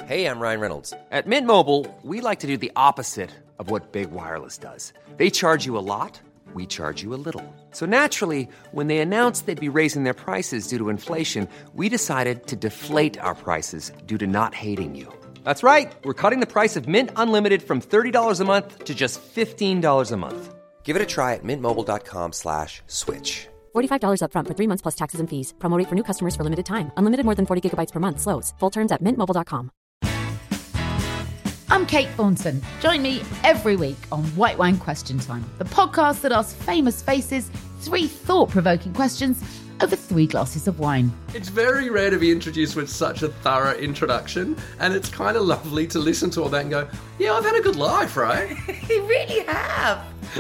Hey, I'm Ryan Reynolds. At Mint Mobile, we like to do the opposite of what Big Wireless does. They charge you a lot, we charge you a little. So naturally, when they announced they'd be raising their prices due to inflation, we decided to deflate our prices due to not hating you. That's right. We're cutting the price of Mint Unlimited from $30 a month to just $15 a month. Give it a try at mintmobile.com/switch. $45 up front for 3 months plus taxes and fees. Promo rate for new customers for limited time. Unlimited more than 40 gigabytes per month. Slows full terms at mintmobile.com. I'm Kate Thornton. Join me every week on White Wine Question Time, the podcast that asks famous faces 3 thought-provoking questions over 3 glasses of wine. It's very rare to be introduced with such a thorough introduction, and it's kind of lovely to listen to all that and go, yeah, I've had a good life, right? You really have.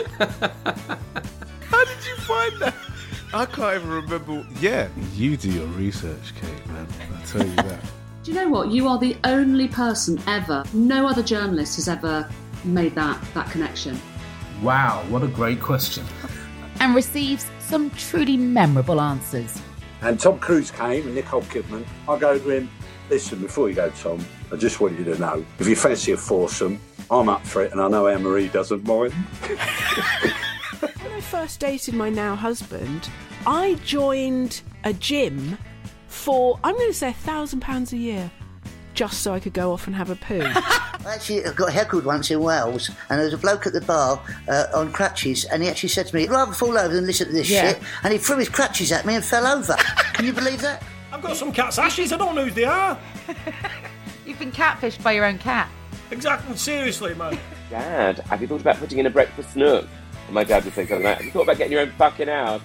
How did you find that? I can't even remember. Yeah, you do your research, Kate, man. I'll tell you that. Do you know what? You are the only person ever, no other journalist has ever made that connection. Wow, what a great question. And receives some truly memorable answers. And Tom Cruise came and Nicole Kidman. I go to him, listen, before you go, Tom, I just want you to know, if you fancy a foursome, I'm up for it, and I know Anne-Marie doesn't mind. When I first dated my now husband, I joined a gym for, I'm going to say £1,000 a year, just so I could go off and have a poo. Actually, I got heckled once in Wales, and there was a bloke at the bar on crutches, and he actually said to me, "I'd rather fall over than listen to this shit," and he threw his crutches at me and fell over. Can you believe that? I've got some cat's ashes, I don't know who they are. You've been catfished by your own cat. Exactly, seriously, man. Dad, have you thought about putting in a breakfast nook? And my dad would say something like, have you thought about getting your own fucking house?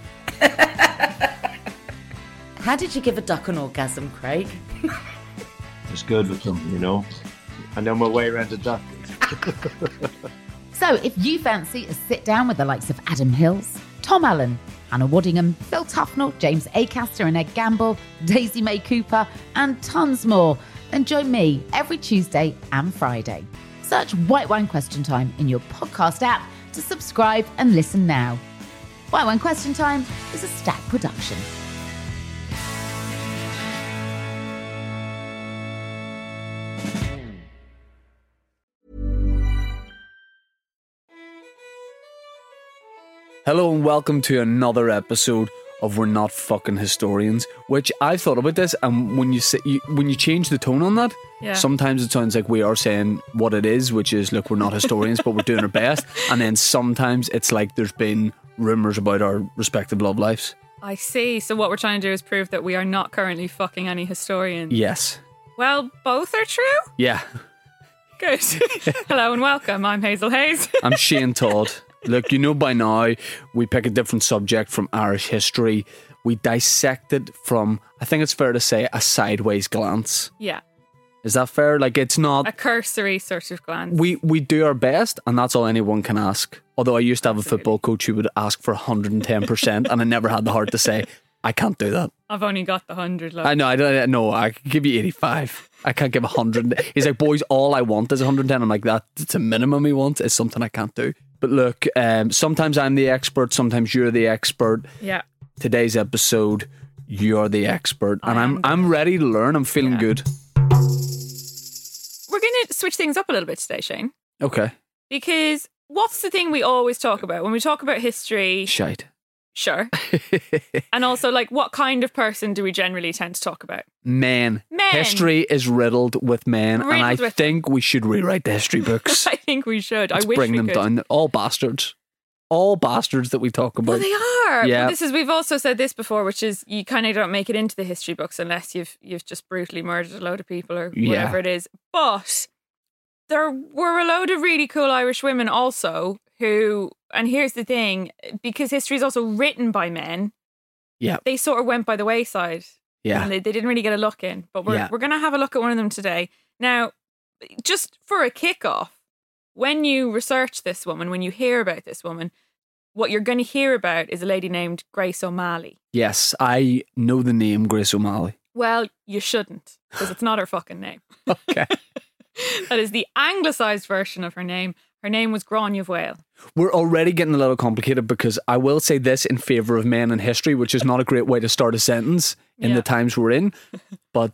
How did you give a duck an orgasm, Craig? It's good with them, you know. I know my way around a duck. So if you fancy a sit down with the likes of Adam Hills, Tom Allen, Anna Waddingham, Phil Tufnell, James Acaster and Ed Gamble, Daisy May Cooper, and tons more, then join me every Tuesday and Friday. Search White Wine Question Time in your podcast app to subscribe and listen now. White Wine Question Time is a Stack production. Hello and welcome to another episode of We're Not Fucking Historians, which I've thought about this, and when you change the tone on that, sometimes it sounds like we are saying what it is, which is, look, we're not historians, but we're doing our best, and then sometimes it's like there's been rumours about our respective love lives. I see. So what we're trying to do is prove that we are not currently fucking any historians. Yes. Well, both are true? Yeah. Good. Hello and welcome. I'm Hazel Hayes. I'm Shane Todd. Look, you know by now, we pick a different subject from Irish history. We dissect it from, I think it's fair to say, a sideways glance. Yeah. Is that fair? Like, it's not... a cursory sort of glance. We do our best, and that's all anyone can ask. Although I used to have a football coach who would ask for 110%, and I never had the heart to say, I can't do that. I've only got the 100. Look. I know, I could give you 85. I can't give 100. He's like, boys, all I want is 110. I'm like, that's a minimum he wants. It's something I can't do. But look, sometimes I'm the expert, sometimes you're the expert. Yeah. Today's episode, you're the expert. And I'm ready to learn. I'm feeling good. We're going to switch things up a little bit today, Shane. Okay. Because what's the thing we always talk about? When we talk about history... Shite. Sure. And also, like, what kind of person do we generally tend to talk about? Men. History is riddled with men, and I think we should rewrite the history books. I think we should. Let's I wish bring we them could. down. All bastards. All bastards that we talk about. Well, they are. Yeah. But we've also said this before, which is you kind of don't make it into the history books unless you've just brutally murdered a load of people or whatever it is. But there were a load of really cool Irish women also who, and here's the thing, because history is also written by men, they sort of went by the wayside. Yeah. And they didn't really get a look in. But we're going to have a look at one of them today. Now, just for a kickoff, when you research this woman, when you hear about this woman, what you're going to hear about is a lady named Grace O'Malley. Yes, I know the name Grace O'Malley. Well, you shouldn't, because it's not her fucking name. Okay. That is the anglicised version of her name. Her name was Grania Vale. We're already getting a little complicated because I will say this in favour of men in history, which is not a great way to start a sentence in the times we're in. But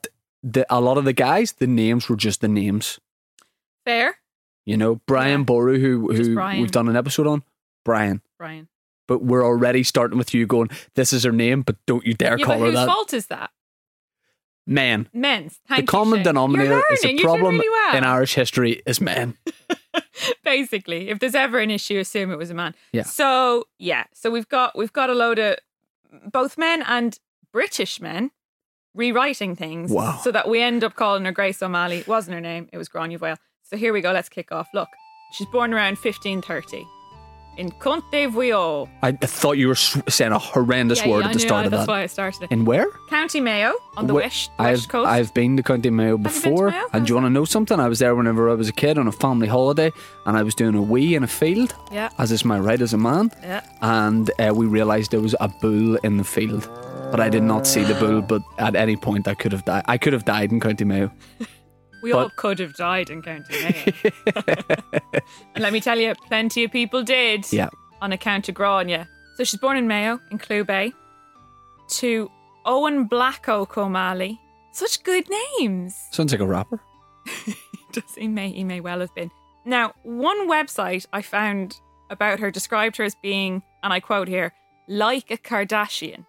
a lot of the guys, the names were just the names. Fair. You know, Brian Boru, who Brian. we've done an episode on. Brian. But we're already starting with you going, this is her name, but don't you dare call her that. Whose fault is that? Men. Men's. The common denominator is a problem really well. in Irish history is men. Basically, if there's ever an issue, assume it was a man. Yeah. So we've got a load of both men and British men rewriting things. Wow. So that we end up calling her Grace O'Malley. It wasn't her name, it was Gráinne Mhaol. So here we go, let's kick off. Look, she's born around 1530 in Conte Voio. I thought you were saying a horrendous word at the start of that. That's why I started it. In where? County Mayo on the west coast. I've been to County Mayo before. Mayo? And do you want to know something? I was there whenever I was a kid on a family holiday, and I was doing a wee in a field, as is my right as a man. Yeah. And we realised there was a bull in the field. But I did not see the bull, but at any point I could have died. I could have died in County Mayo. We all could have died in County Mayo. And let me tell you, plenty of people did on account of Gráinne. So she's born in Mayo, in Clew Bay, to Owen Blackoak O'Malley. Such good names. Sounds like a rapper. He may well have been. Now, one website I found about her described her as being, and I quote here, like a Kardashian.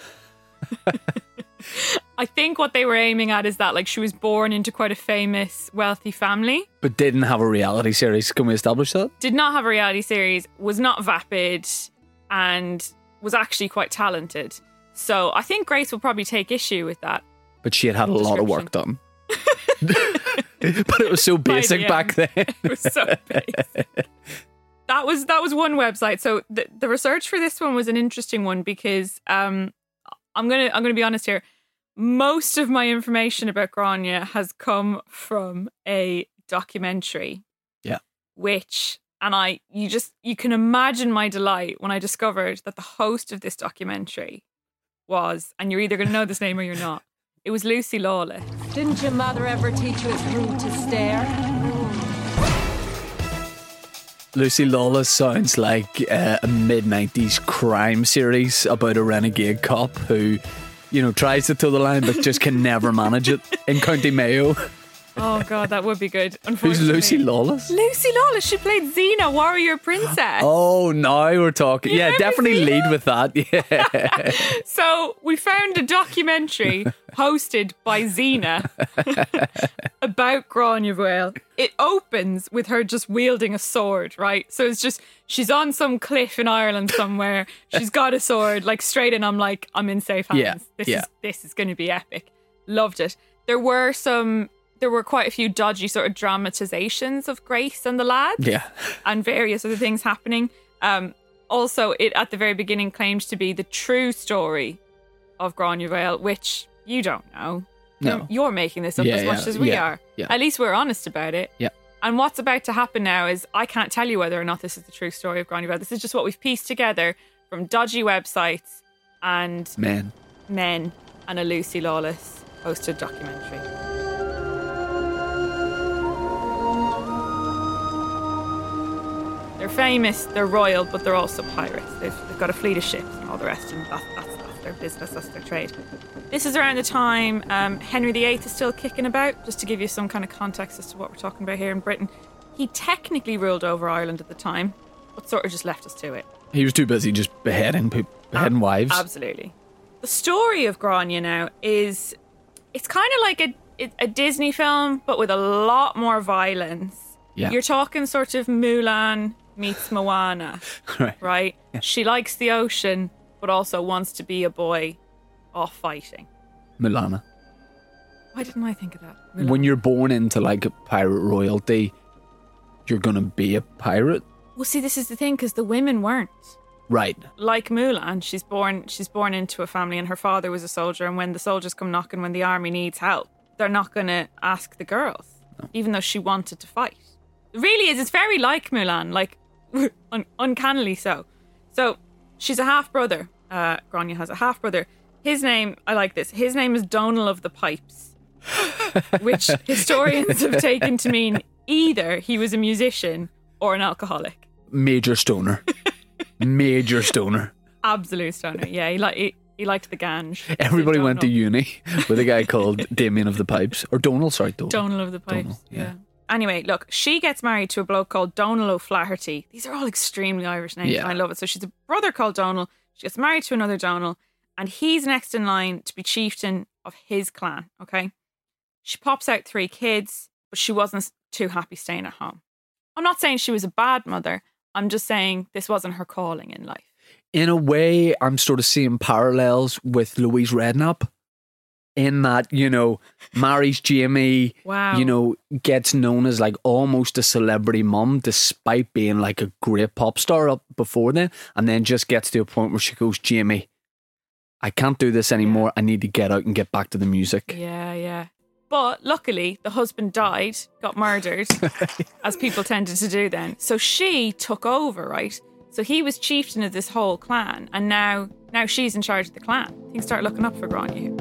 I think what they were aiming at is that like she was born into quite a famous, wealthy family. But didn't have a reality series. Can we establish that? Did not have a reality series, was not vapid, and was actually quite talented. So I think Grace will probably take issue with that. But she had a lot of work done. But it was so basic back then. It was so basic. That was one website. So the research for this one was an interesting one because I'm gonna be honest here. Most of my information about Gráinne has come from a documentary. Yeah. You can imagine my delight when I discovered that the host of this documentary was, and you're either going to know this name or you're not, it was Lucy Lawless. Didn't your mother ever teach you it's rude to stare? Lucy Lawless sounds like a mid-90s crime series about a renegade cop who, you know, tries to toe the line but just can never manage it in County Mayo. Oh God, that would be good. Who's Lucy Lawless? Lucy Lawless. She played Xena, Warrior Princess. Oh, now we're talking. Yeah, definitely lead with that. Yeah. So we found a documentary hosted by Xena about Gráinne Mhaol. It opens with her just wielding a sword, right? So it's just, she's on some cliff in Ireland somewhere. She's got a sword, like straight in. I'm like, I'm in safe hands. This is going to be epic. Loved it. There were quite a few dodgy sort of dramatizations of Grace and the lads. Yeah. And various other things happening. Also, it at the very beginning claimed to be the true story of Gráinne Mhaol, which you don't know. No. You're making this up as much as we are. Yeah. At least we're honest about it. Yeah. And what's about to happen now is I can't tell you whether or not this is the true story of Gráinne Mhaol. This is just what we've pieced together from dodgy websites and men and a Lucy Lawless hosted documentary. They're famous, they're royal, but they're also pirates. They've got a fleet of ships and all the rest, and that's their business, that's their trade. This is around the time Henry VIII is still kicking about, just to give you some kind of context as to what we're talking about here in Britain. He technically ruled over Ireland at the time, but sort of just left us to it. He was too busy just beheading wives. Absolutely. The story of Gráinne now is, it's kind of like a Disney film, but with a lot more violence. Yeah. You're talking sort of Mulan meets Moana, right? Yeah. She likes the ocean, but also wants to be a boy off fighting. Milana. Why didn't I think of that? Mulan. When you're born into like a pirate royalty, you're going to be a pirate? Well, see, this is the thing, because the women weren't. Right. Like Mulan, she's born into a family and her father was a soldier, and when the soldiers come knocking, when the army needs help, they're not going to ask the girls, even though she wanted to fight. It really is. It's very like Mulan, like uncannily so. So she's a half-brother. Gráinne has a half-brother. His name, I like this, his name is Donal of the Pipes, which historians have taken to mean either he was a musician or an alcoholic. Major stoner. Major stoner. Absolute stoner. Yeah, He liked the ganj. Everybody went to uni with a guy called Damien of the Pipes. Or Donal, sorry. Donal of the Pipes, Donal, yeah. Anyway, look, she gets married to a bloke called Donal O'Flaherty. These are all extremely Irish names, and I love it. So she's a brother called Donal. She gets married to another Donal, and he's next in line to be chieftain of his clan, okay? She pops out 3 kids, but she wasn't too happy staying at home. I'm not saying she was a bad mother. I'm just saying this wasn't her calling in life. In a way, I'm sort of seeing parallels with Louise Redknapp in that, you know, marries Jamie, you know, gets known as like almost a celebrity mum despite being like a great pop star up before then, and then just gets to a point where she goes, Jamie, I can't do this anymore. I need to get out and get back to the music. Yeah. But luckily, the husband died, got murdered, as people tended to do then. So she took over, right? So he was chieftain of this whole clan, and now she's in charge of the clan. Things start looking up for Grania.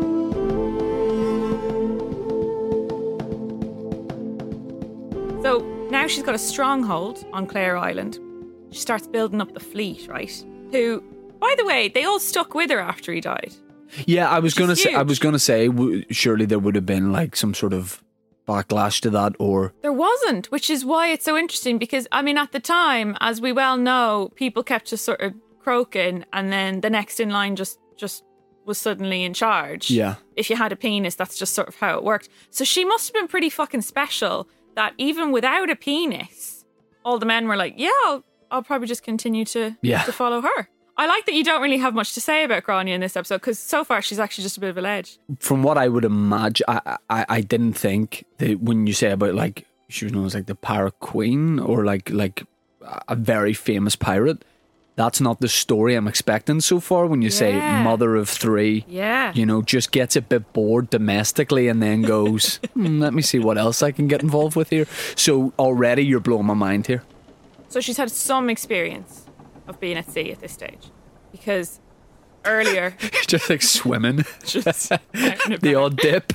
So now she's got a stronghold on Clare Island. She starts building up the fleet, right? Who, by the way, they all stuck with her after he died. Yeah, I was gonna say, surely there would have been like some sort of backlash to that, or there wasn't, which is why it's so interesting, because I mean at the time, as we well know, people kept just sort of croaking, and then the next in line just was suddenly in charge. Yeah, if you had a penis, that's just sort of how it worked. So she must have been pretty fucking special that even without a penis, all the men were like, yeah, I'll probably just continue to follow her. I like that you don't really have much to say about Grania in this episode, because so far she's actually just a bit of a ledge. From what I would imagine, I didn't think that when you say about like she was known as like the pirate queen or like a very famous pirate, that's not the story I'm expecting so far. When you say mother of 3, you know, just gets a bit bored domestically and then goes, let me see what else I can get involved with here. So already you're blowing my mind here. So she's had some experience of being at sea at this stage, because earlier just like swimming, just the odd dip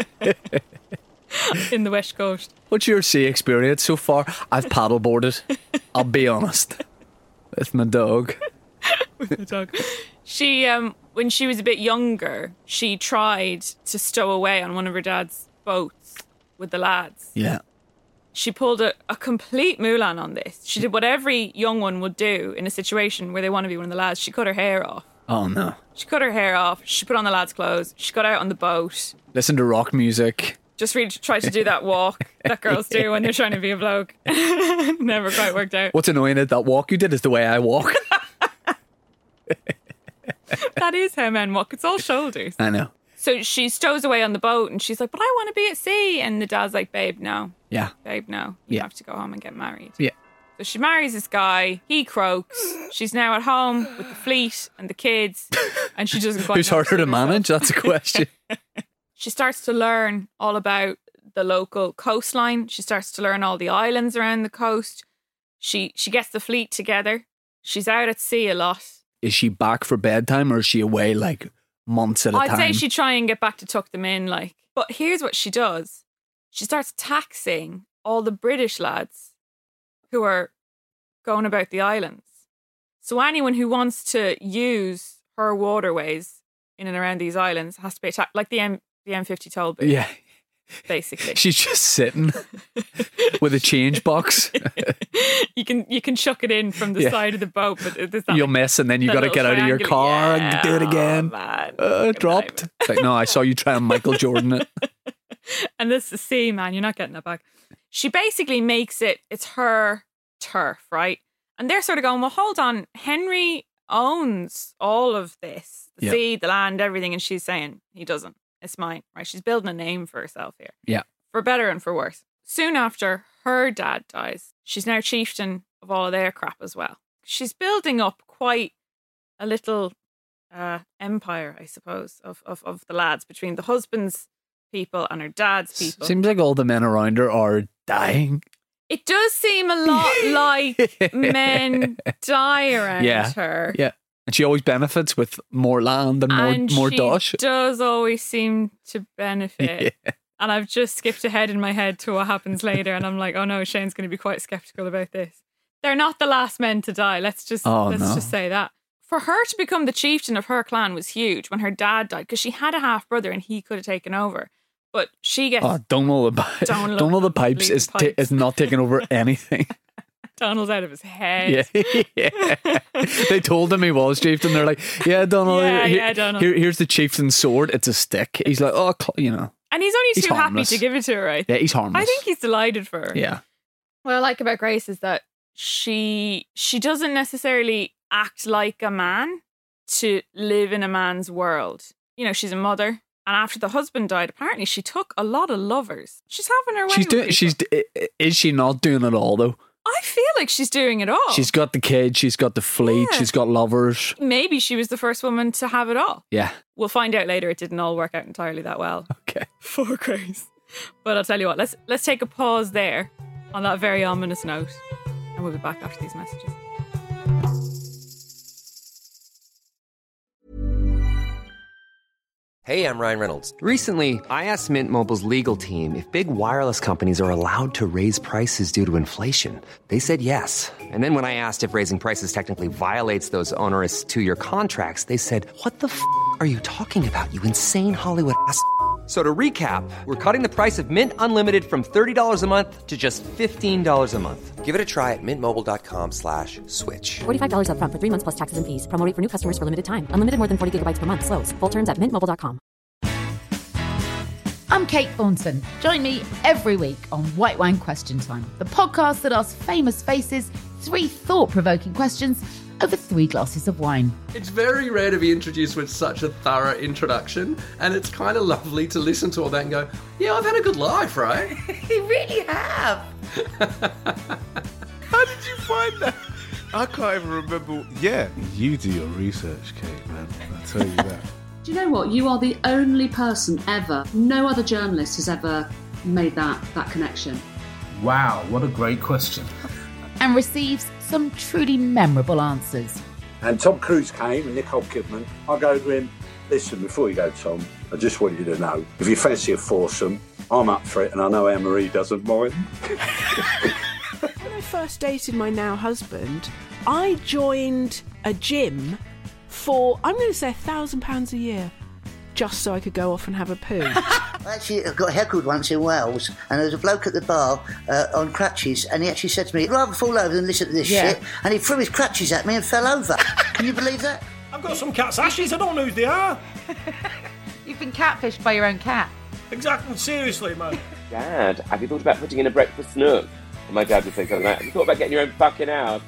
in the West Coast. What's your sea experience so far? I've paddleboarded, I'll be honest, with my dog. She when she was a bit younger, she tried to stow away on one of her dad's boats with the lads. She pulled a complete Mulan on this. She did what every young one would do in a situation where they want to be one of the lads. She cut her hair off. Oh no. She cut her hair off. She put on the lads' clothes. She got out on the boat. Listen to rock music. Just really tried to do that walk that girls do when they're trying to be a bloke. Never quite worked out. What's annoying is that walk you did is the way I walk. That is how men walk. It's all shoulders. I know. So she stows away on the boat and she's like, but I want to be at sea. And the dad's like, babe, no. Yeah. Babe, no. You have to go home and get married. Yeah. So she marries this guy. He croaks. She's now at home with the fleet and the kids. And she doesn't quite Who's harder to manage? That's a question. She starts to learn all about the local coastline. She starts to learn all the islands around the coast. She gets the fleet together. She's out at sea a lot. Is she back for bedtime or is she away like months at a time? I'd say she'd try and get back to tuck them in, like. But here's what she does. She starts taxing all the British lads who are going about the islands. So anyone who wants to use her waterways in and around these islands has to pay tax, like the M50 toll booth. Yeah. Basically. She's just sitting with a change box. You can chuck it in from the side of the boat, but you'll miss, and then you got to get out of your car and do it again. Man, dropped. It's like, no, I saw you try and Michael Jordan it. And this is the sea, man. You're not getting that back. She basically makes it's her turf, right? And they're sort of going, well, hold on. Henry owns all of this, the sea, the land, everything. And she's saying, he doesn't. It's mine, right? She's building a name for herself here. Yeah. For better and for worse. Soon after her dad dies, she's now chieftain of all of their crap as well. She's building up quite a little empire, I suppose, of the lads, between the husband's people and her dad's people. Seems like all the men around her are dying. It does seem a lot like men die around her. Yeah. And she always benefits with more land and more dosh. She does always seem to benefit. Yeah. And I've just skipped ahead in my head to what happens later. And I'm like, oh no, Shane's going to be quite sceptical about this. They're not the last men to die. Let's just say that. For her to become the chieftain of her clan was huge when her dad died, because she had a half brother and he could have taken over. But she gets... Donald the Pipes is not taking over anything. Donald's out of his head. Yeah. They told him he was chieftain. They're like, yeah, Donald, Donald. Here's the chieftain's sword. It's a stick. He's like, And he's only too harmless. happy to give it to her, right? Yeah, he's harmless. I think he's delighted for her. Yeah. What I like about Grace is that she doesn't necessarily act like a man to live in a man's world. You know, she's a mother. And after the husband died, apparently she took a lot of lovers. She's having her way with people. Is she not doing it all, though? I feel like she's doing it all. She's got the kids, she's got the fleet, she's got lovers. Maybe she was the first woman to have it all. Yeah. We'll find out later it didn't all work out entirely that well. Okay. For Grace. But I'll tell you what, let's take a pause there on that very ominous note. And we'll be back after these messages. Hey, I'm Ryan Reynolds. Recently, I asked Mint Mobile's legal team if big wireless companies are allowed to raise prices due to inflation. They said yes. And then when I asked if raising prices technically violates those onerous 2-year contracts, they said, "What the f*** are you talking about, you insane Hollywood ass?" So to recap, we're cutting the price of Mint Unlimited from $30 a month to just $15 a month. Give it a try at mintmobile.com/switch. $45 up front for 3 months plus taxes and fees. Promo rate for new customers for limited time. Unlimited more than 40 gigabytes per month. Slows full terms at mintmobile.com. I'm Kate Thornton. Join me every week on White Wine Question Time, the podcast that asks famous faces 3 thought-provoking questions over 3 glasses of wine. It's very rare to be introduced with such a thorough introduction, and it's kind of lovely to listen to all that and go, yeah, I've had a good life, right? You really have. How did you find that? I can't even remember. Yeah, you do your research, Kate, man. I tell you that. Do you know what? You are the only person ever, no other journalist has ever made that connection. Wow, what a great question. And receives some truly memorable answers. And Tom Cruise came and Nicole Kidman. I go to him, listen, before you go, Tom, I just want you to know, if you fancy a foursome, I'm up for it, and I know Anne-Marie doesn't mind. When I first dated my now husband, I joined a gym for, I'm going to say £1,000 a year, just so I could go off and have a poo. Actually, I got heckled once in Wales, and there was a bloke at the bar on crutches, and he actually said to me, "I'd rather fall over than listen to this shit," and he threw his crutches at me and fell over. Can you believe that? I've got some cat's ashes, I don't know who they are. You've been catfished by your own cat. Exactly, seriously, man. Dad, have you thought about putting in a breakfast nook? And my dad would say something like, have you thought about getting your own fucking house?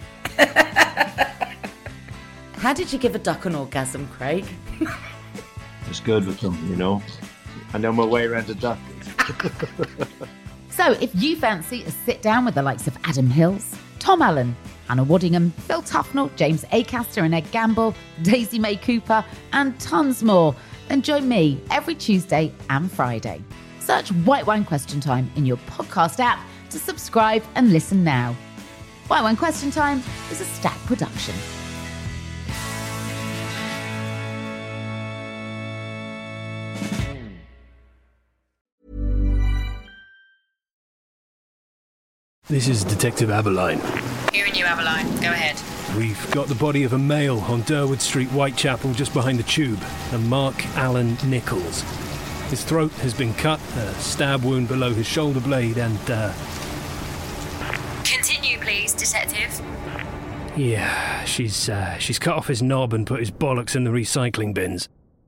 How did you give a duck an orgasm, Craig? It's good with them, you know. I know my way around a duck. So if you fancy a sit down with the likes of Adam Hills, Tom Allen, Hannah Waddingham, Phil Tufnell, James Acaster and Ed Gamble, Daisy May Cooper, and tons more, then join me every Tuesday and Friday. Search White Wine Question Time in your podcast app to subscribe and listen now. White Wine Question Time is a Stack production. This is Detective Aberline. Hearing you, Aberline. Go ahead. We've got the body of a male on Durwood Street, Whitechapel, just behind the Tube, a Mark Allen Nichols. His throat has been cut, a stab wound below his shoulder blade, and, Continue, please, Detective. yeah, she's cut off his knob and put his bollocks in the recycling bins.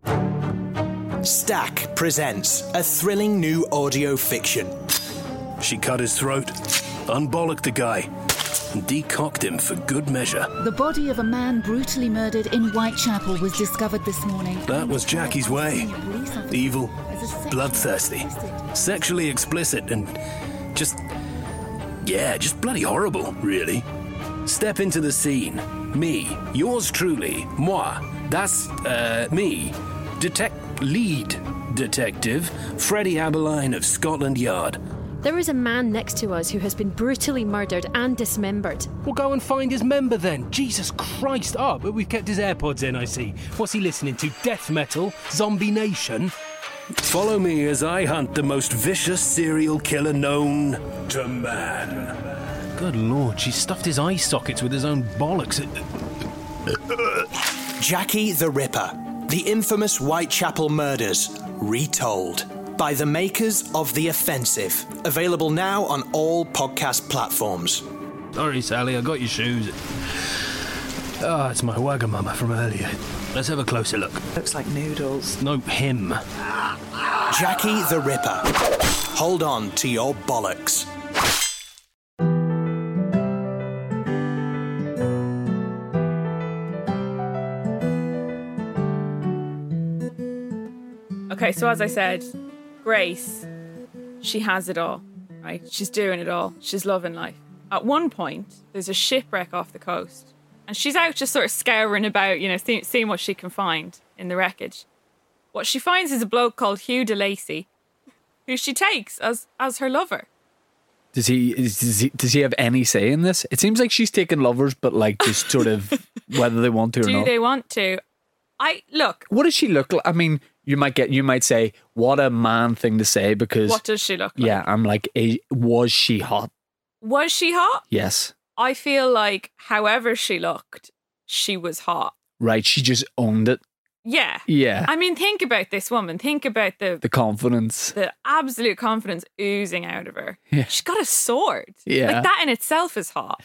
Stack presents a thrilling new audio fiction. She cut his throat, unbollocked the guy, and decocked him for good measure. The body of a man brutally murdered in Whitechapel was discovered this morning. That was Jackie's way. Evil, bloodthirsty, sexually explicit, and just bloody horrible, really. Step into the scene. Me, yours truly, moi. That's, me. Lead detective, Freddie Aberline of Scotland Yard. There is a man next to us who has been brutally murdered and dismembered. We'll go and find his member then. Jesus Christ. Oh, but we've kept his AirPods in, I see. What's he listening to? Death metal? Zombie Nation? Follow me as I hunt the most vicious serial killer known to man. Good Lord, she stuffed his eye sockets with his own bollocks. Jackie the Ripper, the infamous Whitechapel murders, retold. By the makers of The Offensive. Available now on all podcast platforms. Sorry, Sally, I got your shoes. Ah, it's my Wagamama from earlier. Let's have a closer look. Looks like noodles. No, him. Jackie the Ripper. Hold on to your bollocks. Okay, so as I said, Grace, she has it all, right? She's doing it all. She's loving life. At one point, there's a shipwreck off the coast, and she's out just sort of scouring about, seeing what she can find in the wreckage. What she finds is a bloke called Hugh de Lacy, who she takes as her lover. Does he have any say in this? It seems like she's taking lovers, but like just sort of whether they want to or not. Do they want to? What does she look like? I mean, you might say, what a man thing to say, because what does she look like? Yeah, I'm like, was she hot? Was she hot? Yes. I feel like however she looked, she was hot. Right, she just owned it. Yeah. Yeah. I mean, think about this woman. Think about the confidence. The absolute confidence oozing out of her. Yeah. She's got a sword. Yeah. Like that in itself is hot.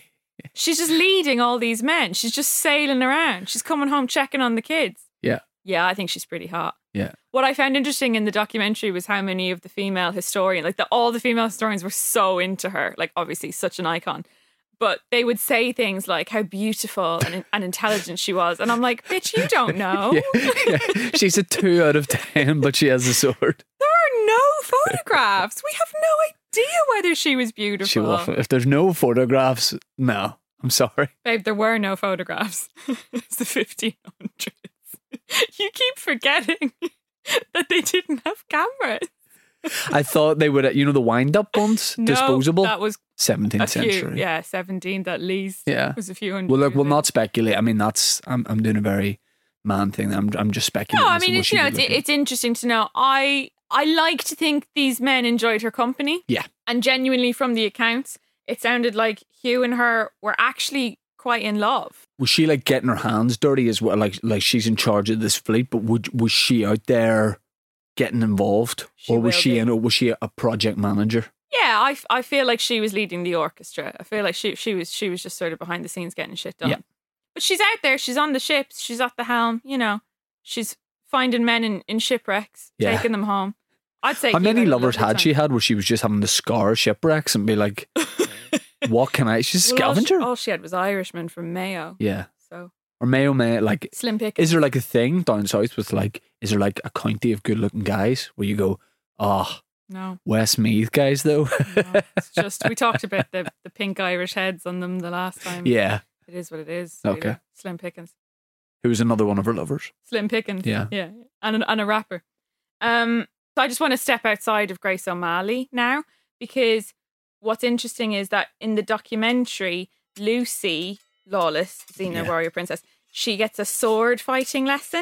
She's just leading all these men. She's just sailing around. She's coming home checking on the kids. Yeah. Yeah, I think she's pretty hot. Yeah. What I found interesting in the documentary was how many of the female historians, all the female historians were so into her. Like, obviously, such an icon. But they would say things like how beautiful and intelligent she was. And I'm like, bitch, you don't know. Yeah. She's a 2 out of 10, but she has a sword. There are no photographs. We have no idea whether she was beautiful. If there's no photographs, no. I'm sorry. Babe, there were no photographs. It's the 1500s. You keep forgetting that they didn't have cameras. I thought they would, the wind-up ones, disposable. That was 17th century. Yeah, 17th at least. Yeah, was a few hundred. Well, look, we'll not speculate. I mean, I'm doing a very man thing. I'm just speculating. No, I mean, it's interesting to know. I like to think these men enjoyed her company. Yeah, and genuinely, from the accounts, it sounded like Hugh and her were actually quite in love. Was she like getting her hands dirty as well? Like she's in charge of this fleet, but was she out there getting involved, or was she a project manager? Yeah, I feel like she was leading the orchestra. I feel like she was just sort of behind the scenes getting shit done. Yeah. But she's out there. She's on the ships. She's at the helm. She's finding men in shipwrecks, taking them home. I'd say. How many lovers had she had where she was just having to scour shipwrecks and be like, what can I? She's a scavenger. All she had was Irishmen from Mayo. Yeah. So. Or Mayo, like slim pickings. Is there like a thing down south with is there like a county of good looking guys where you go, no, Westmeath guys though? No, it's just we talked about the pink Irish heads on them the last time. Yeah. It is what it is. Okay. Slim pickings. Who was another one of her lovers? Slim pickings. Yeah. Yeah. And a rapper. So I just want to step outside of Grace O'Malley now, because what's interesting is that in the documentary, Lucy Lawless, Xena Warrior Princess, she gets a sword fighting lesson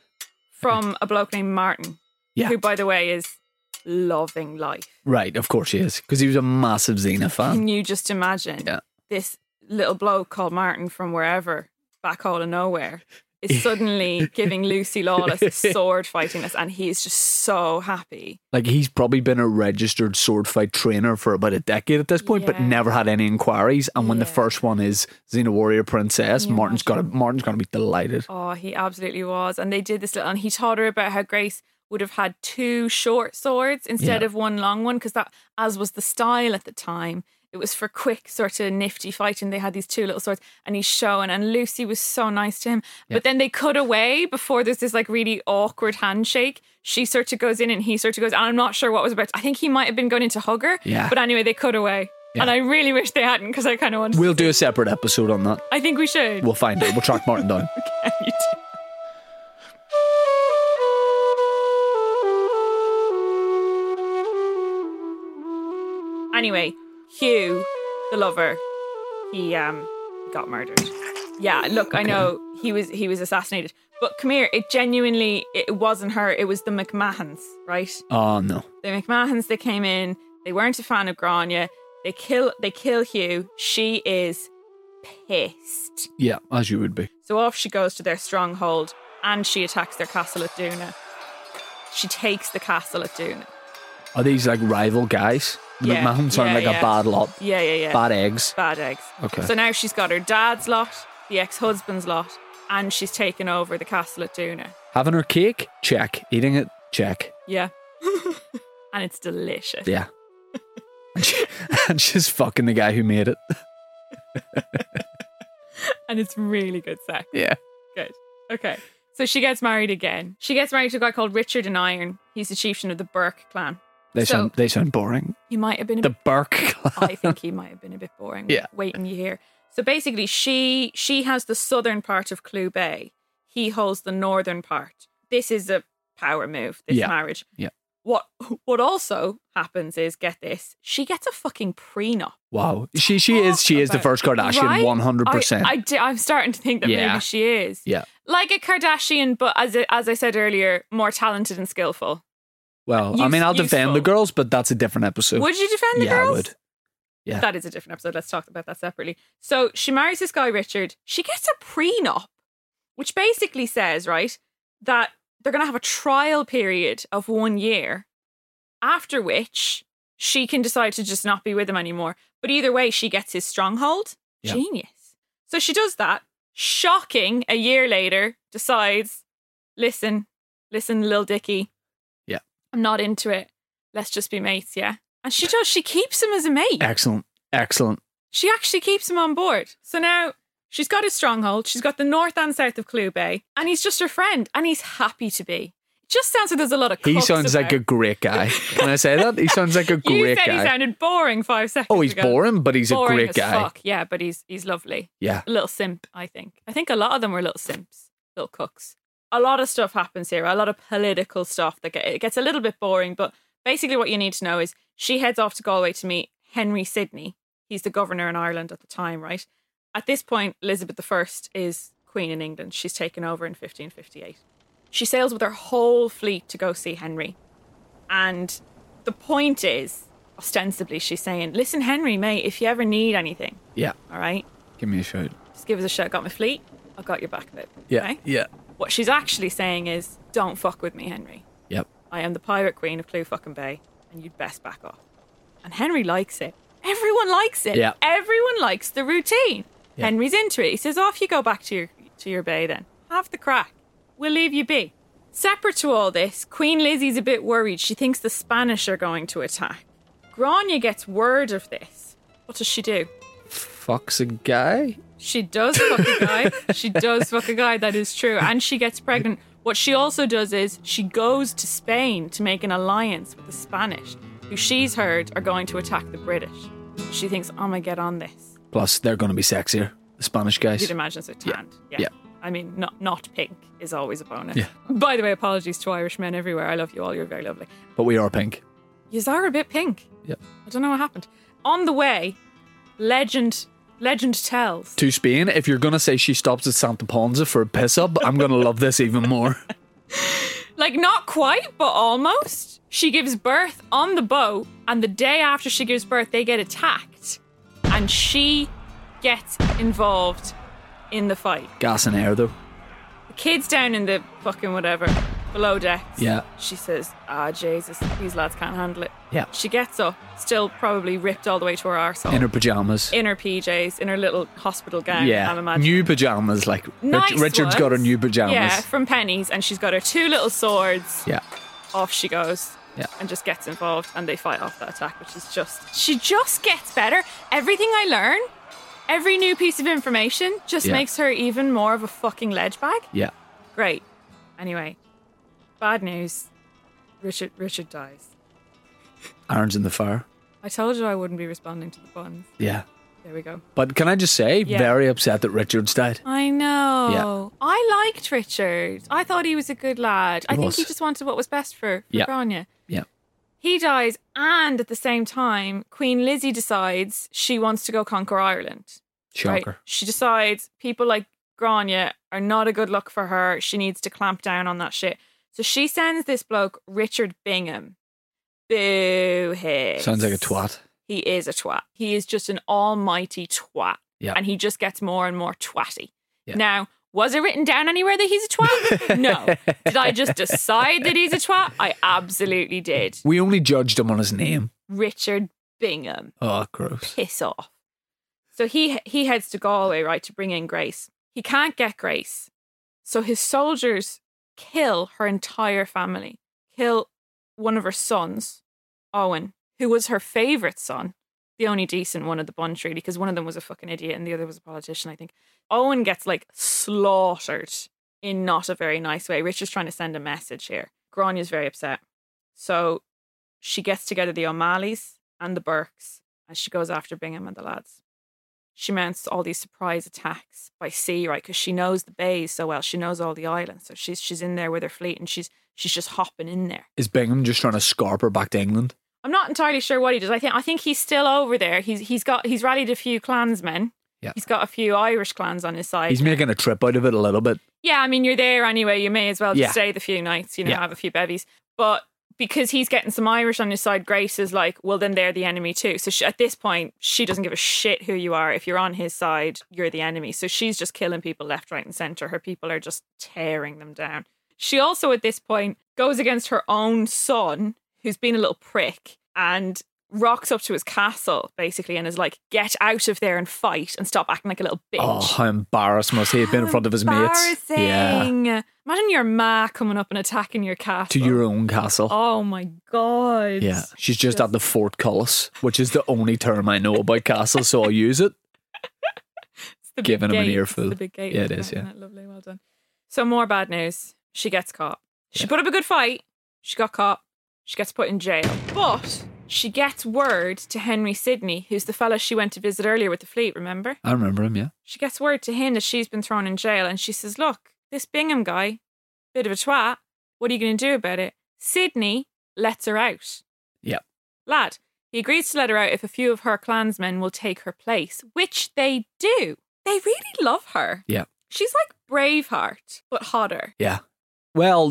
from a bloke named Martin, who, by the way, is loving life. Right, of course he is, because he was a massive Xena fan. Can you just imagine this little bloke called Martin from wherever, back hole of nowhere, is suddenly giving Lucy Lawless a sword fighting lesson, and he's just so happy. Like, he's probably been a registered sword fight trainer for about a decade at this point, but never had any inquiries. And when the first one is Xena Warrior Princess, Martin's gonna be delighted. Oh, he absolutely was. And they did this little, and he taught her about how Grace would have had 2 short swords instead of one long one, because that, as was the style at the time, it was for quick sort of nifty fighting. They had these 2 little swords, and he's showing, and Lucy was so nice to him. But then they cut away before there's this like really awkward handshake. She sort of goes in and he sort of goes, and I'm not sure what was about. I think he might have been going in to hug her. Yeah. But anyway, they cut away. Yeah. And I really wish they hadn't, because I kind of wanted We'll do a separate episode on that. I think we should. We'll find out. We'll track Martin down. Okay, you too. Anyway, Hugh, the lover, he got murdered. Yeah, look, I know he was assassinated, but come here, it wasn't her. It was the McMahons, right? Oh no, the McMahons. They came in. They weren't a fan of Grania. They kill Hugh. She is pissed. Yeah, as you would be. So off she goes to their stronghold and she attacks their castle at Duna. She takes the castle at Duna. Are these like rival guys? The Yeah, McMahons sound like a bad lot. Yeah. Bad eggs. Bad eggs. Okay. So now she's got her dad's lot, the ex-husband's lot, and she's taken over the castle at Duna. Having her cake? Check. Eating it? Check. Yeah. And it's delicious. Yeah. And she's fucking the guy who made it. And it's really good sex. Yeah. Good. Okay. So she gets married again. She gets married to a guy called Richard in Iron. He's the chieftain of the Burke clan. They sound boring. He might have been the Burke clan. I think he might have been a bit boring. Yeah. Waiting you hear. So basically she has the southern part of Clew Bay. He holds the northern part. This is a power move, this marriage. Yeah. What also happens is, get this, she gets a fucking prenup. Wow. She is the first Kardashian, Right? 100%. I'm starting to think that maybe she is. Yeah. Like a Kardashian, but as I said earlier, more talented and skillful. Well, I mean, I'll defend the girls, but that's a different episode. Would you defend the girls? Yeah, I would. Yeah. That is a different episode. Let's talk about that separately. So she marries this guy, Richard. She gets a prenup, which basically says, right, that they're going to have a trial period of 1 year, after which she can decide to just not be with him anymore. But either way, she gets his stronghold. Yeah. Genius. So she does that. Shocking, a year later, decides, listen, Lil Dicky. Yeah. I'm not into it. Let's just be mates, yeah? And she does. She keeps him as a mate. Excellent. She actually keeps him on board. So now she's got his stronghold. She's got the north and south of Clew Bay. And he's just her friend. And he's happy to be. It just sounds like there's a lot of He cooks sounds about. like a great guy. Can I say that? He sounds like a You great said guy. he sounded boring 5 seconds Oh, he's ago. boring, but he's Boring a great as guy. Fuck. Yeah, but he's lovely. Yeah. A little simp, I think. I think a lot of them were little simps, little cooks. A lot of stuff happens here. A lot of political stuff it gets a little bit boring. But basically, what you need to know is she heads off to Galway to meet Henry Sidney. He's the governor in Ireland at the time, right? At this point, Elizabeth I is queen in England. She's taken over in 1558. She sails with her whole fleet to go see Henry. And the point is, ostensibly, she's saying, listen, Henry, mate, if you ever need anything, Yeah. all right, Give me a shout. just give us a shout. Got my fleet, I've got your back, babe. Yeah. Okay? Yeah. What she's actually saying is, don't fuck with me, Henry. Yep. I am the pirate queen of Clew fucking Bay, and you'd best back off. And Henry likes it. Everyone likes it. Yeah. Everyone likes the routine. Yeah. Henry's into it. He says, off you go back to your bay then. Have the crack. We'll leave you be. Separate to all this, Queen Lizzie's a bit worried. She thinks the Spanish are going to attack. Grania gets word of this. What does she do? Fucks a guy? She does fuck a guy. She does fuck a guy, that is true. And she gets pregnant. What she also does is she goes to Spain to make an alliance with the Spanish, who she's heard are going to attack the British. She thinks, I'm going to get on this. Plus, they're going to be sexier, the Spanish guys. You'd imagine so tanned. Yeah. I mean, not pink is always a bonus. Yeah. By the way, apologies to Irish men everywhere. I love you all. You're very lovely. But we are pink. You are a bit pink. Yep. I don't know what happened. On the way, legend tells. To Spain, if you're going to say she stops at Santa Ponza for a piss up, I'm going to love this even more. Like, not quite, but almost. She gives birth on the boat, and the day after she gives birth, they get attacked. And she gets involved in the fight. Gas and air, though. The kid's down in the fucking whatever, below decks. Yeah. She says, Jesus, these lads can't handle it. Yeah. She gets up, still probably ripped all the way to her arsehole. In her pyjamas. In her PJs, in her little hospital gown, Yeah. I'm imagining. New pyjamas. Like, Nice Richard's got her ones. new pyjamas. Yeah, from Penny's, and she's got her 2 little swords. Yeah. Off she goes. Yeah. And just gets involved, and they fight off that attack, which is she just gets better. Everything I learn, every new piece of information just Yeah. makes her even more of a fucking ledge bag. Yeah. Great. Anyway, bad news. Richard dies. Irons in the fire. I told you I wouldn't be responding to the buns. Yeah. There we go. But can I just say, Yeah. very upset that Richard's died. I know. I liked Richard. I thought he was a good lad. I think was. he just wanted what was best for Yeah. Grania. Yeah. He dies, and at the same time, Queen Lizzie decides she wants to go conquer Ireland. Shocker. She decides people like Grania are not a good look for her. She needs to clamp down on that shit. So she sends this bloke, Richard Bingham. Boo hiss. Sounds like a twat. He is a twat. He is just an almighty twat. Yeah. And he just gets more and more twatty. Yeah. Now, was it written down anywhere that he's a twat? No. Did I just decide that he's a twat? I absolutely did. We only judged him on his name. Richard Bingham. Oh, gross. Piss off. So he heads to Galway, right, to bring in Grace. He can't get Grace. So his soldiers kill her entire family. Kill one of her sons, Owen, who was her favourite son. The only decent one of the bunch, really, because one of them was a fucking idiot and the other was a politician, I think. Owen gets, like, slaughtered in not a very nice way. Richard's trying to send a message here. Gráinne's very upset. So she gets together the O'Malleys and the Burkes and she goes after Bingham and the lads. She mounts all these surprise attacks by sea, right, because she knows the bays so well. She knows all the islands. So she's in there with her fleet and she's just hopping in there. Is Bingham just trying to scarp her back to England? I'm not entirely sure what he does. I think he's still over there. He's rallied a few clansmen. Yeah. He's got a few Irish clans on his side. He's making a trip out of it a little bit. Yeah, I mean, you're there anyway. You may as well just stay the few nights, have a few bevies. But because he's getting some Irish on his side, Grace is like, well, then they're the enemy too. So at this point, she doesn't give a shit who you are. If you're on his side, you're the enemy. So she's just killing people left, right and centre. Her people are just tearing them down. She also, at this point, goes against her own son, who's been a little prick, and rocks up to his castle, basically, and is like, get out of there and fight and stop acting like a little bitch. Oh, how embarrassed must he have been in front of his mates. Embarrassing. Yeah. Imagine your ma coming up and attacking your castle. To your own castle. Oh my God. Yeah. She's just at the Fort Cullis, which is the only term I know about castles, so I'll use it. It's the Giving him an earful. It's the big gate. Yeah, it is, yeah. Lovely, well done. So more bad news. She gets caught. She put up a good fight. She got caught. She gets put in jail. But she gets word to Henry Sidney, who's the fella she went to visit earlier with the fleet, remember? I remember him, yeah. She gets word to him that she's been thrown in jail and she says, look, this Bingham guy, bit of a twat, what are you going to do about it? Sidney lets her out. Yep. Lad, he agrees to let her out if a few of her clansmen will take her place, which they do. They really love her. Yeah. She's like Braveheart, but hotter. Yeah. Well,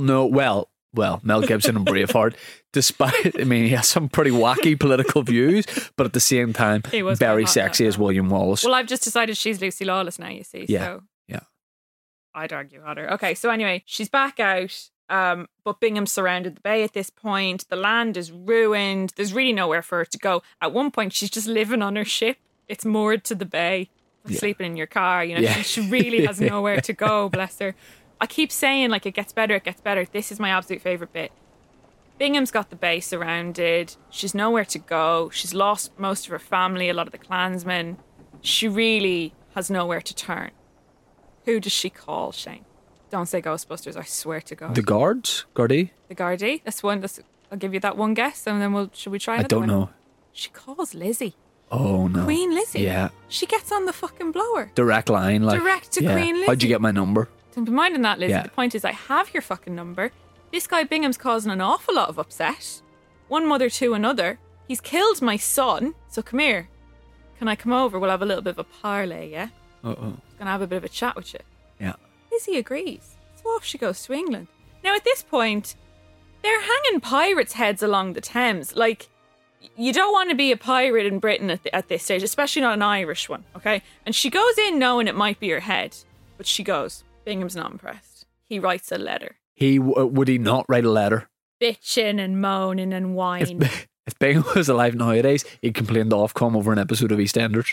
Mel Gibson and Braveheart, despite, I mean, he has some pretty wacky political views, but at the same time, very sexy as William Wallace. Well, I've just decided she's Lucy Lawless now, you see. Yeah. So yeah. I'd argue hotter. Okay, so anyway, she's back out, but Bingham's surrounded the bay at this point. The land is ruined. There's really nowhere for her to go. At one point, she's just living on her ship. It's moored to the bay. Sleeping in your car, she really has nowhere to go, bless her. I keep saying, like, it gets better. This is my absolute favourite bit. Bingham's got the bay surrounded. She's nowhere to go. She's lost most of her family, a lot of the clansmen. She really has nowhere to turn. Who does she call, Shane? Don't say Ghostbusters, I swear to God. The guards? Gardaí? The Gardaí? I'll give you that one guess, and then should we try another I don't one? know. She calls Lizzie. Oh, no. Queen Lizzie. Yeah. She gets on the fucking blower. Direct line. Direct to Queen Lizzie. How'd you get my number? Don't be minding that, Lizzie. Yeah. The point is, I have your fucking number. This guy Bingham's causing an awful lot of upset. One mother to another. He's killed my son. So come here. Can I come over? We'll have a little bit of a parlay, yeah? Uh-oh. Gonna have a bit of a chat with you. Yeah. Lizzie agrees. So off she goes to England. Now, at this point, they're hanging pirates' heads along the Thames. Like, you don't want to be a pirate in Britain at this stage, especially not an Irish one, okay? And she goes in knowing it might be her head, but she goes. Bingham's not impressed. He writes a letter. Would he not write a letter? Bitching and moaning and whining. If Bingham was alive nowadays, he'd complain to Ofcom over an episode of EastEnders.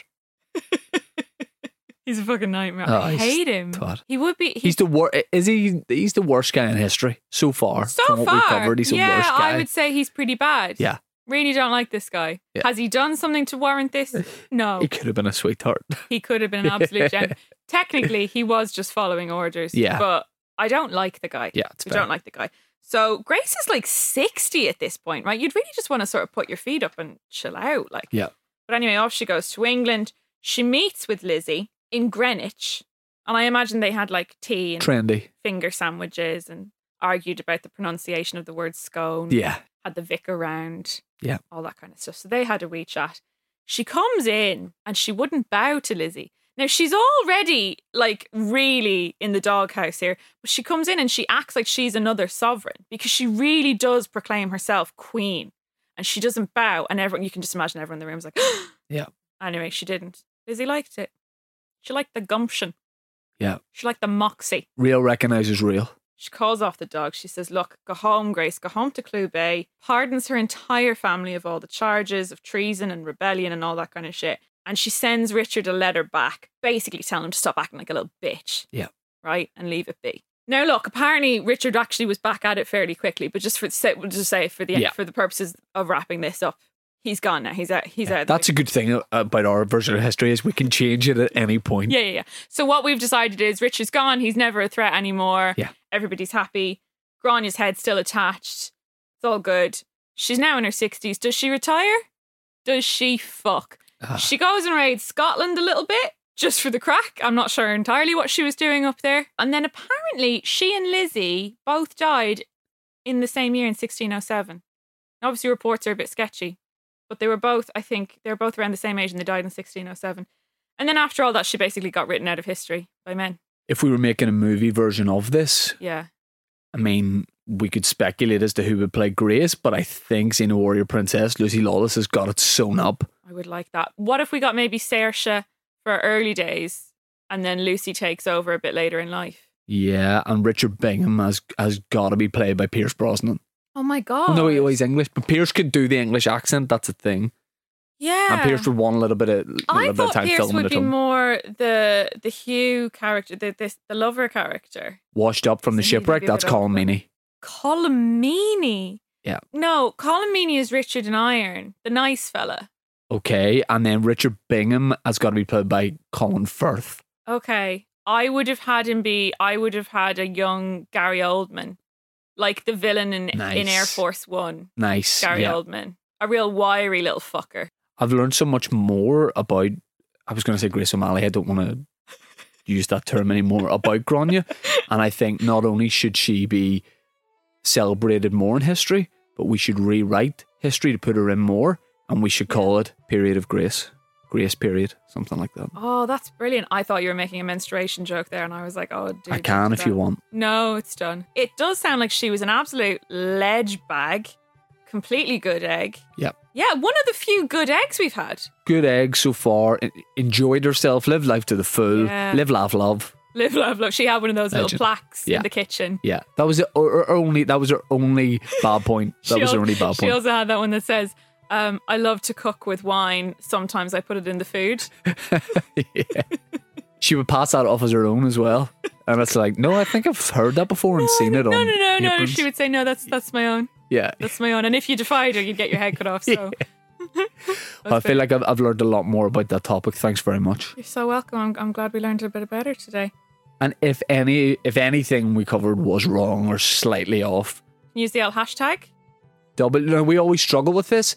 He's a fucking nightmare. Oh, I hate him. Twat. He would be. He's the worst. He's the worst guy in history so far. So what far, we covered, he's the worst guy. I would say he's pretty bad. Yeah. Really don't like this guy. Yeah. Has he done something to warrant this? No. He could have been a sweetheart. He could have been an absolute gem. Technically, he was just following orders. Yeah. But I don't like the guy. Yeah, it's I fair. don't like the guy. So Grace is like 60 at this point, right? You'd really just want to sort of put your feet up and chill out. Like. Yeah. But anyway, off she goes to England. She meets with Lizzie in Greenwich. And I imagine they had like tea and Trendy. finger sandwiches and argued about the pronunciation of the word scone. Yeah. Had the vic around. Yeah. All that kind of stuff. So they had a wee chat. She comes in and she wouldn't bow to Lizzie. Now, she's already like really in the doghouse here, but she comes in and she acts like she's another sovereign because she really does proclaim herself queen and she doesn't bow. And everyone, you can just imagine everyone in the room's like, yeah. Anyway, she didn't. Lizzie liked it. She liked the gumption. Yeah. She liked the moxie. Real recognises real. She calls off the dog. She says, look, go home, Grace. Go home to Clew Bay. Pardons her entire family of all the charges of treason and rebellion and all that kind of shit. And she sends Richard a letter back, basically telling him to stop acting like a little bitch. Yeah. Right? And leave it be. Now, look, apparently Richard actually was back at it fairly quickly, but just for the purposes of wrapping this up, he's gone now. He's out. That's a good thing about our version of history is we can change it at any point. Yeah. So what we've decided is Richard's gone. He's never a threat anymore. Yeah. Everybody's happy. Granya's head's still attached. It's all good. She's now in her 60s. Does she retire? Does she fuck? She goes and raids Scotland a little bit, just for the crack. I'm not sure entirely what she was doing up there. And then apparently she and Lizzie both died in the same year in 1607. Obviously reports are a bit sketchy, but they were both around the same age and they died in 1607. And then after all that, she basically got written out of history by men. If we were making a movie version of this, yeah, I mean, we could speculate as to who would play Grace, but I think Xena Warrior Princess Lucy Lawless has got it sewn up. I would like that. What if we got maybe Saoirse for early days and then Lucy takes over a bit later in life? Yeah, and Richard Bingham has got to be played by Pierce Brosnan. Oh my God. No, he's English, but Pierce could do the English accent, that's a thing. Yeah. And Pierce would want a little bit of time filming it. I thought Pierce would be more the Hugh character, the lover character. Washed up from the shipwreck, that's Colm Meaney. Colm Meaney? Yeah. No, Colm Meaney is Richard in Iron, the nice fella. Okay, and then Richard Bingham has got to be played by Colin Firth. Okay, I would have had a young Gary Oldman, like the villain in Air Force One. Nice. Gary Oldman. A real wiry little fucker. I've learned so much more about, I was going to say Grace O'Malley, I don't want to use that term anymore, about Grania. And I think not only should she be celebrated more in history, but we should rewrite history to put her in more. And we should call it Period of Grace. Grace period. Something like that. Oh, that's brilliant. I thought you were making a menstruation joke there and I was like, oh, dude. I can if you want. No, it's done. It does sound like she was an absolute ledge bag. Completely good egg. Yep. Yeah, one of the few good eggs we've had. Good egg so far. Enjoyed herself. Lived life to the full. Yeah. Live, laugh, love. Live, love, love. She had one of those Legend. little plaques in the kitchen. Yeah, that was her only bad point. That was her only bad point. She also had that one that says, I love to cook with wine. Sometimes I put it in the food. Yeah. She would pass that off as her own as well. And it's like, no, I think I've heard that before and seen it on No. She would say, no, that's my own. Yeah. That's my own. And if you defied her, you'd get your head cut off. So I feel like I've learned a lot more about that topic. Thanks very much. You're so welcome. I'm glad we learned a bit about her today. And if anything we covered was wrong or slightly off, use the old hashtag. We always struggle with this.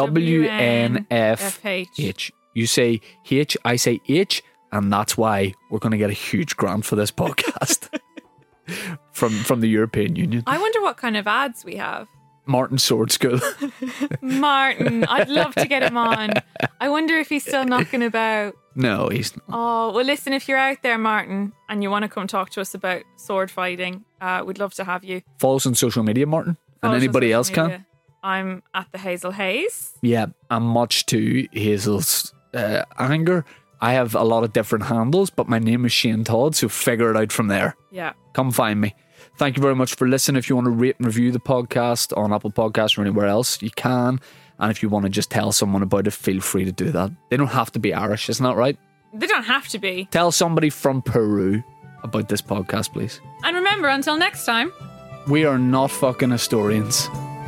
WNFH. You say H, I say H, and that's why we're going to get a huge grant for this podcast from the European Union. I wonder what kind of ads we have. Martin Sword School. Martin, I'd love to get him on. I wonder if he's still knocking about. No, he's not. Oh, well, listen, if you're out there, Martin, and you want to come talk to us about sword fighting, we'd love to have you. Follow us on social media, Martin, and anybody else can. I'm at the Hazel Hayes. Yeah, and much to Hazel's anger, I have a lot of different handles, but my name is Shane Todd, so figure it out from there. Yeah. Come find me. Thank you very much for listening. If you want to rate and review the podcast on Apple Podcasts or anywhere else, you can. And if you want to just tell someone about it, feel free to do that. They don't have to be Irish, isn't that right? They don't have to be. Tell somebody from Peru about this podcast, please. And remember, until next time, we are not fucking historians.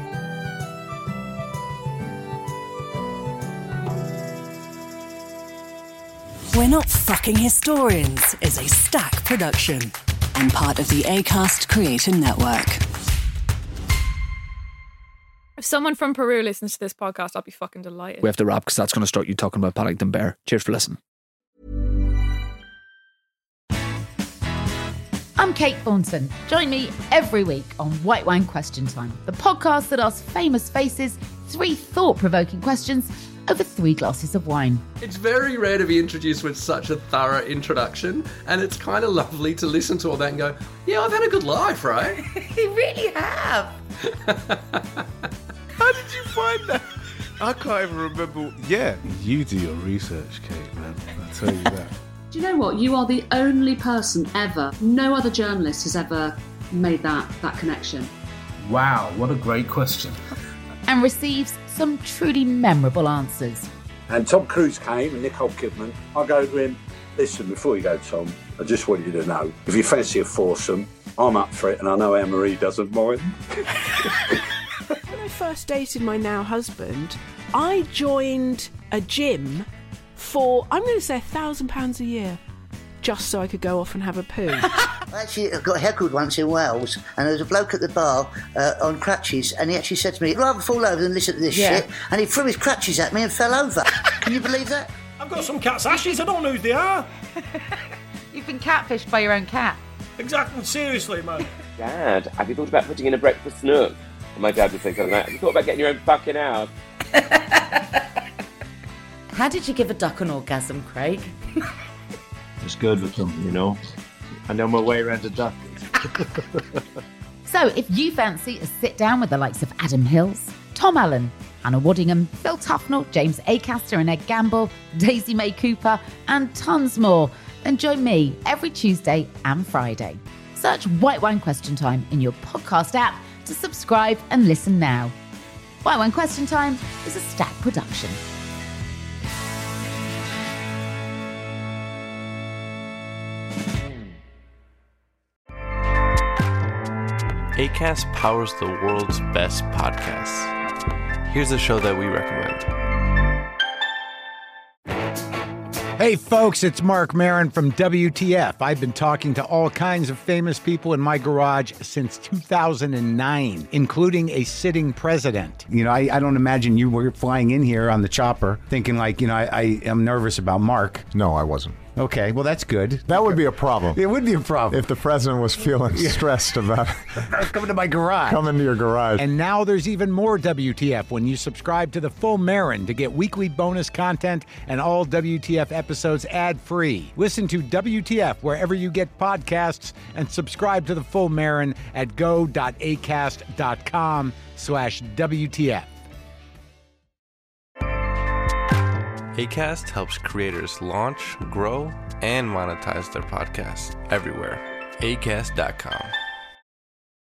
We're Not Fucking Historians is a Stack production and part of the Acast Creator Network. If someone from Peru listens to this podcast, I'll be fucking delighted. We have to wrap because that's going to start you talking about Paddington Bear. Cheers for listening. I'm Kate Thornton. Join me every week on White Wine Question Time, the podcast that asks famous faces 3 thought-provoking questions over 3 glasses of wine. It's very rare to be introduced with such a thorough introduction, and it's kind of lovely to listen to all that and go, yeah, I've had a good life, right? You really have. How did you find that? I can't even remember. Yeah, you do your research, Kate, man. I tell you that. Do you know what? You are the only person ever, no other journalist has ever made that connection. Wow, what a great question. And receives some truly memorable answers. And Tom Cruise came and Nicole Kidman. I go to him, listen, before you go, Tom, I just want you to know, if you fancy a foursome, I'm up for it, and I know Anne-Marie doesn't mind. When I first dated my now husband, I joined a gym for, I'm going to say, £1,000 a year, just so I could go off and have a poo. I actually got heckled once in Wales, and there was a bloke at the bar on crutches, and he actually said to me, "I'd rather fall over than listen to this shit," and he threw his crutches at me and fell over. Can you believe that? I've got some cat's ashes, I don't know who they are. You've been catfished by your own cat. Exactly, seriously, man. Dad, have you thought about putting in a breakfast nook? And my dad would think of that. Have you thought about getting your own fucking house? How did you give a duck an orgasm, Craig? It's good with them, you know. I know my way around a duck. So if you fancy a sit down with the likes of Adam Hills, Tom Allen, Hannah Waddingham, Phil Tufnell, James Acaster and Ed Gamble, Daisy May Cooper, and tons more, then join me every Tuesday and Friday. Search White Wine Question Time in your podcast app to subscribe and listen now. White Wine Question Time is a Stack production. Acast powers the world's best podcasts. Here's a show that we recommend. Hey folks, it's Mark Maron from WTF. I've been talking to all kinds of famous people in my garage since 2009, including a sitting president. You know, I don't imagine you were flying in here on the chopper thinking like, you know, I am nervous about Mark. No, I wasn't. Okay, well, that's good. That would be a problem. It would be a problem. If the president was feeling stressed about coming to my garage. Coming to your garage. And now there's even more WTF when you subscribe to the Full Marin to get weekly bonus content and all WTF episodes ad-free. Listen to WTF wherever you get podcasts and subscribe to the Full Marin at go.acast.com/WTF. Acast helps creators launch, grow, and monetize their podcasts everywhere. Acast.com.